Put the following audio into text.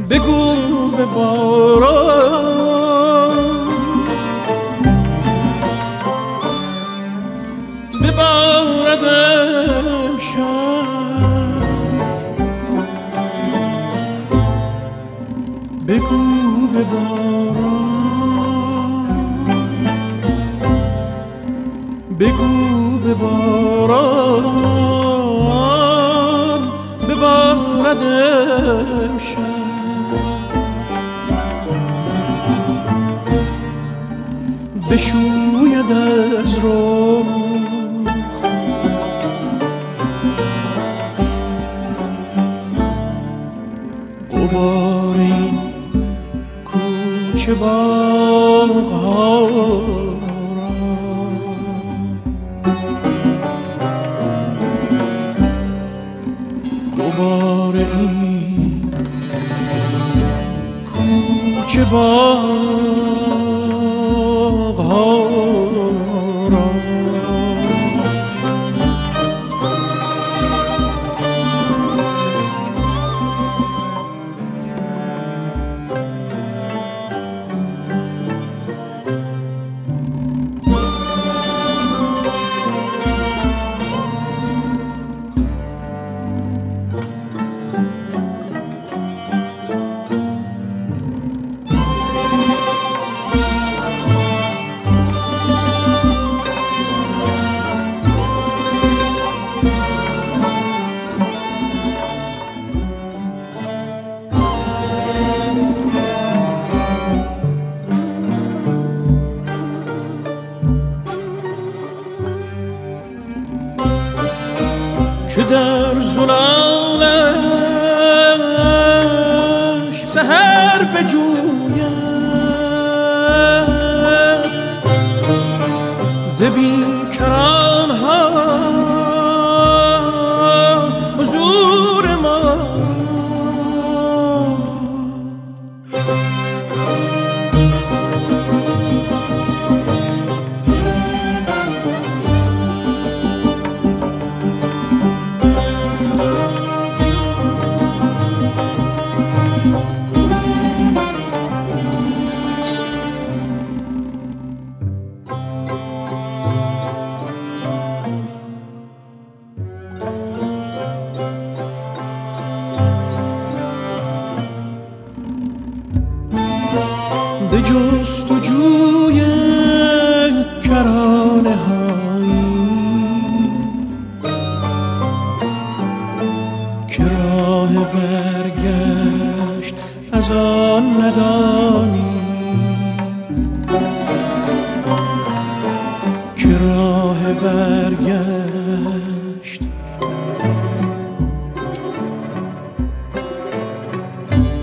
بگو به باران ببارد امشب، بگو به باران، بگو به باران ببارد امشب، بشوید از رخ غبار این کوچه باغ‌ها را، غبار این کوچه باغ‌ها را. که در زلالش سحر بجوید ز بیکران‌ها حضور ما. به جستجوی کرانه هایی که راه برگشت از آن ندانی، که راه برگشت